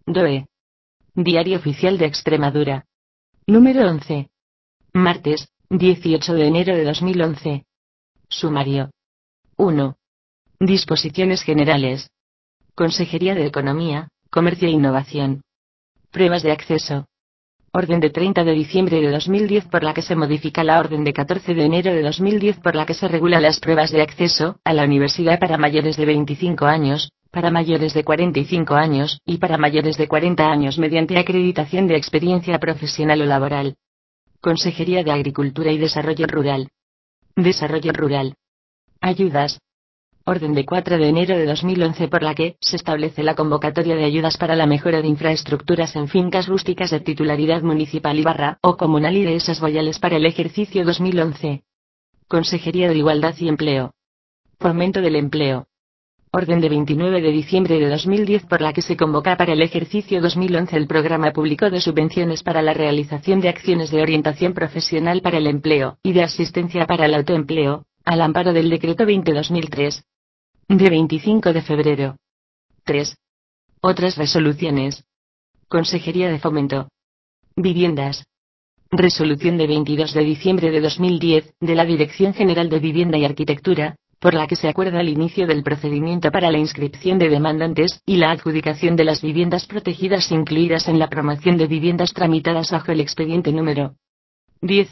DOE. Diario Oficial de Extremadura. Número 11. Martes, 18 de enero de 2011. Sumario. 1. Disposiciones generales. Consejería de Economía, Comercio e Innovación. Pruebas de acceso. Orden de 30 de diciembre de 2010 por la que se modifica la orden de 14 de enero de 2010 por la que se regula las pruebas de acceso a la universidad para mayores de 25 años, para mayores de 45 años y para mayores de 40 años mediante acreditación de experiencia profesional o laboral. Consejería de Agricultura y Desarrollo Rural. Desarrollo Rural. Ayudas. Orden de 4 de enero de 2011 por la que se establece la convocatoria de ayudas para la mejora de infraestructuras en fincas rústicas de titularidad municipal y o comunal y dehesas boyales para el ejercicio 2011. Consejería de Igualdad y Empleo. Fomento del Empleo. Orden de 29 de diciembre de 2010 por la que se convoca para el ejercicio 2011 el Programa Público de Subvenciones para la realización de acciones de orientación profesional para el empleo y de asistencia para el autoempleo, al amparo del Decreto 20-2003. De 25 de febrero. 3. Otras resoluciones. Consejería de Fomento. Viviendas. Resolución de 22 de diciembre de 2010, de la Dirección General de Vivienda y Arquitectura, por la que se acuerda el inicio del procedimiento para la inscripción de demandantes y la adjudicación de las viviendas protegidas incluidas en la promoción de viviendas tramitadas bajo el expediente número 10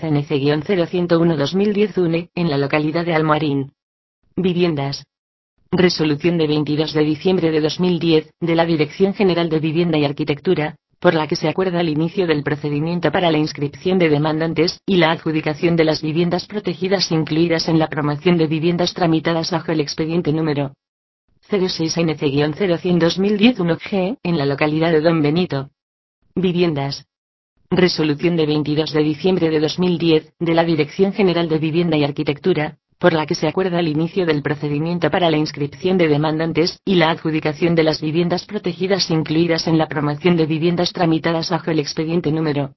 NC-0101-2010 UNE, en la localidad de Almoarín. Viviendas. Resolución de 22 de diciembre de 2010, de la Dirección General de Vivienda y Arquitectura, por la que se acuerda el inicio del procedimiento para la inscripción de demandantes y la adjudicación de las viviendas protegidas incluidas en la promoción de viviendas tramitadas bajo el expediente número 06 NC-0100-2010 1G, en la localidad de Don Benito. Viviendas. Resolución de 22 de diciembre de 2010, de la Dirección General de Vivienda y Arquitectura, por la que se acuerda el inicio del procedimiento para la inscripción de demandantes y la adjudicación de las viviendas protegidas incluidas en la promoción de viviendas tramitadas bajo el expediente número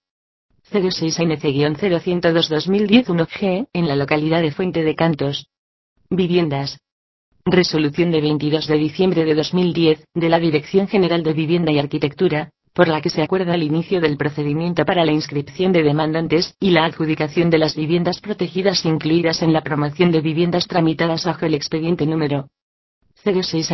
06 NC-0102-2010 1G, en la localidad de Fuente de Cantos. Viviendas. Resolución de 22 de diciembre de 2010, de la Dirección General de Vivienda y Arquitectura, por la que se acuerda el inicio del procedimiento para la inscripción de demandantes y la adjudicación de las viviendas protegidas incluidas en la promoción de viviendas tramitadas bajo el expediente número 06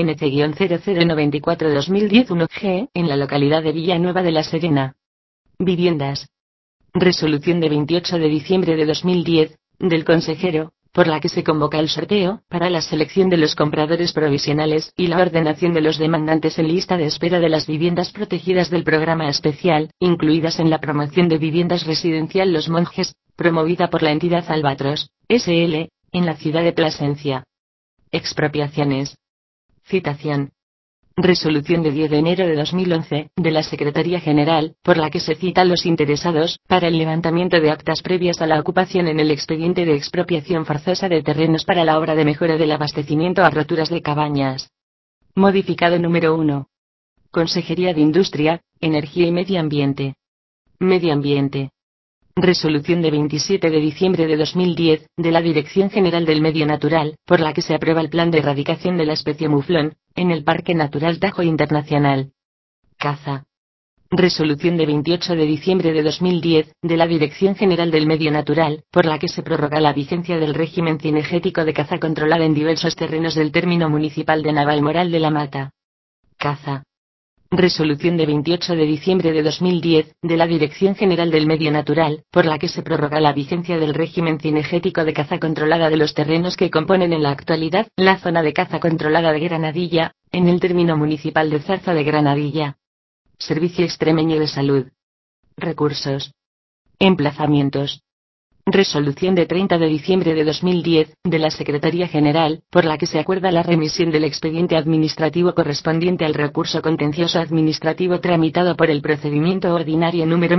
NC-0094-2010 1G, en la localidad de Villanueva de la Serena. Viviendas. Resolución de 28 de diciembre de 2010, del consejero, por la que se convoca el sorteo para la selección de los compradores provisionales y la ordenación de los demandantes en lista de espera de las viviendas protegidas del programa especial, incluidas en la promoción de viviendas residencial Los Monjes, promovida por la entidad Albatros, S.L., en la ciudad de Plasencia. Expropiaciones. Citación. Resolución de 10 de enero de 2011, de la Secretaría General, por la que se cita a los interesados, para el levantamiento de actas previas a la ocupación en el expediente de expropiación forzosa de terrenos para la obra de mejora del abastecimiento a roturas de cabañas. Modificado número 1. Consejería de Industria, Energía y Medio Ambiente. Medio Ambiente. Resolución de 27 de diciembre de 2010, de la Dirección General del Medio Natural, por la que se aprueba el plan de erradicación de la especie muflón, en el Parque Natural Tajo Internacional. Caza. Resolución de 28 de diciembre de 2010, de la Dirección General del Medio Natural, por la que se prorroga la vigencia del régimen cinegético de caza controlada en diversos terrenos del término municipal de Navalmoral de la Mata. Caza. Resolución de 28 de diciembre de 2010, de la Dirección General del Medio Natural, por la que se prorroga la vigencia del régimen cinegético de caza controlada de los terrenos que componen en la actualidad la zona de caza controlada de Granadilla, en el término municipal de Zarza de Granadilla. Servicio Extremeño de Salud. Recursos. Emplazamientos. Resolución de 30 de diciembre de 2010, de la Secretaría General, por la que se acuerda la remisión del expediente administrativo correspondiente al recurso contencioso administrativo tramitado por el procedimiento ordinario número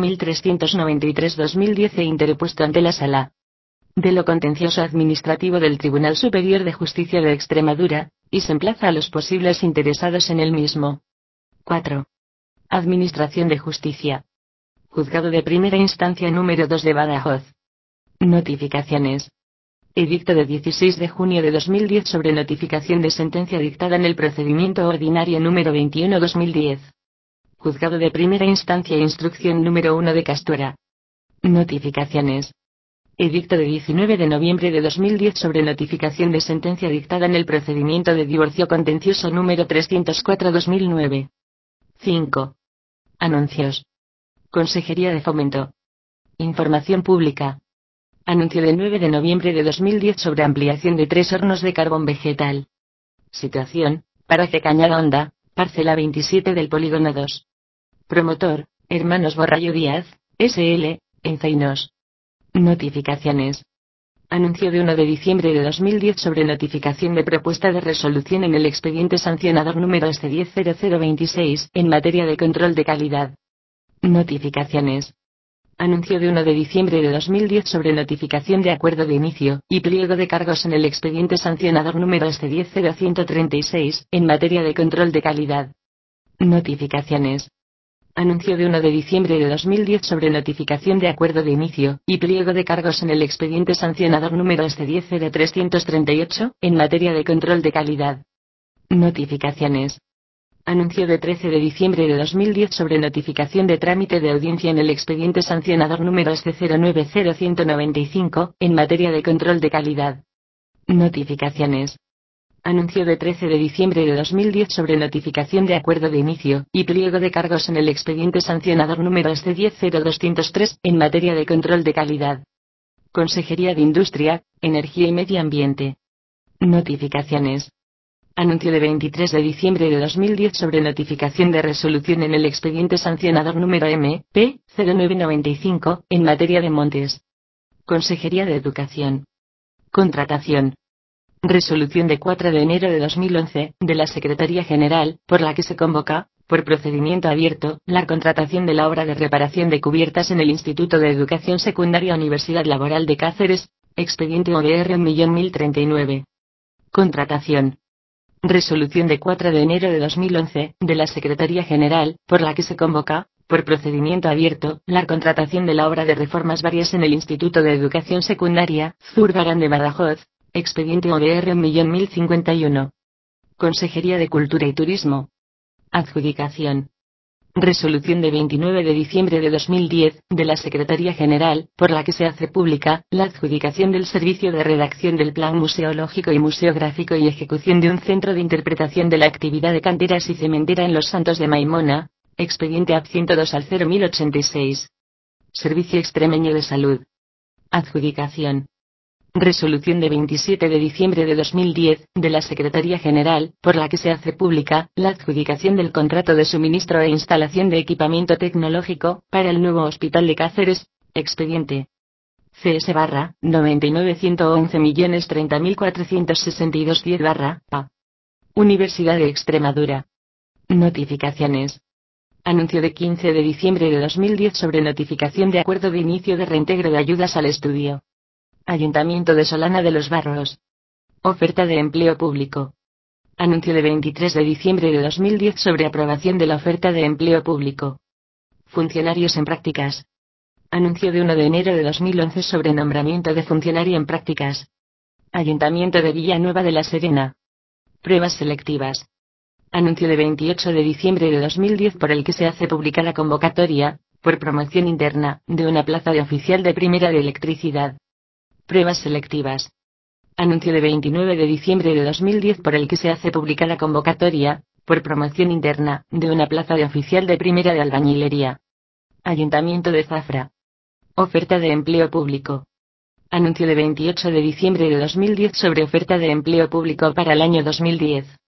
1393-2010 e interpuesto ante la Sala de lo Contencioso Administrativo del Tribunal Superior de Justicia de Extremadura, y se emplaza a los posibles interesados en el mismo. 4. Administración de Justicia. Juzgado de Primera Instancia número 2 de Badajoz. Notificaciones. Edicto de 16 de junio de 2010 sobre notificación de sentencia dictada en el procedimiento ordinario número 21-2010. Juzgado de Primera Instancia Instrucción número 1 de Castuera. Notificaciones. Edicto de 19 de noviembre de 2010 sobre notificación de sentencia dictada en el procedimiento de divorcio contencioso número 304/2009. 5. Anuncios. Consejería de Fomento. Información pública. Anuncio de 9 de noviembre de 2010 sobre ampliación de 3 hornos de carbón vegetal. Situación: Paraje Cañada Honda, parcela 27 del polígono 2. Promotor: Hermanos Borrallo Díaz, S.L., Enceinos. Notificaciones. Anuncio de 1 de diciembre de 2010 sobre notificación de propuesta de resolución en el expediente sancionador número S100026 en materia de control de calidad. Notificaciones. Anuncio de 1 de diciembre de 2010 sobre notificación de acuerdo de inicio y pliego de cargos en el expediente sancionador número S100136 en materia de control de calidad. Notificaciones. Anuncio de 1 de diciembre de 2010 sobre notificación de acuerdo de inicio y pliego de cargos en el expediente sancionador número S100338 en materia de control de calidad. Notificaciones. Anuncio de 13 de diciembre de 2010 sobre notificación de trámite de audiencia en el expediente sancionador número S090195 en materia de control de calidad. Notificaciones. Anuncio de 13 de diciembre de 2010 sobre notificación de acuerdo de inicio y pliego de cargos en el expediente sancionador número S100203 en materia de control de calidad. Consejería de Industria, Energía y Medio Ambiente. Notificaciones. Anuncio de 23 de diciembre de 2010 sobre notificación de resolución en el expediente sancionador número MP 0995 en materia de montes. Consejería de Educación. Contratación. Resolución de 4 de enero de 2011, de la Secretaría General, por la que se convoca, por procedimiento abierto, la contratación de la obra de reparación de cubiertas en el Instituto de Educación Secundaria Universidad Laboral de Cáceres, expediente ODR 1.1039. Contratación. Resolución de 4 de enero de 2011, de la Secretaría General, por la que se convoca, por procedimiento abierto, la contratación de la obra de reformas varias en el Instituto de Educación Secundaria, Zurbarán de Badajoz, expediente ODR 1.1051. Consejería de Cultura y Turismo. Adjudicación. Resolución de 29 de diciembre de 2010, de la Secretaría General, por la que se hace pública, la adjudicación del servicio de redacción del Plan Museológico y Museográfico y ejecución de un centro de interpretación de la actividad de canteras y cementera en Los Santos de Maimona, expediente AP 102 al 01086. Servicio Extremeño de Salud. Adjudicación. Resolución de 27 de diciembre de 2010, de la Secretaría General, por la que se hace pública, la adjudicación del contrato de suministro e instalación de equipamiento tecnológico, para el nuevo Hospital de Cáceres, expediente CS/99.111.030.462.10/A. Universidad de Extremadura. Notificaciones. Anuncio de 15 de diciembre de 2010 sobre notificación de acuerdo de inicio de reintegro de ayudas al estudio. Ayuntamiento de Solana de los Barros. Oferta de empleo público. Anuncio de 23 de diciembre de 2010 sobre aprobación de la oferta de empleo público. Funcionarios en prácticas. Anuncio de 1 de enero de 2011 sobre nombramiento de funcionario en prácticas. Ayuntamiento de Villanueva de la Serena. Pruebas selectivas. Anuncio de 28 de diciembre de 2010 por el que se hace pública la convocatoria, por promoción interna, de una plaza de oficial de primera de electricidad. Pruebas selectivas. Anuncio de 29 de diciembre de 2010 por el que se hace pública la convocatoria, por promoción interna, de una plaza de oficial de primera de albañilería. Ayuntamiento de Zafra. Oferta de empleo público. Anuncio de 28 de diciembre de 2010 sobre oferta de empleo público para el año 2010.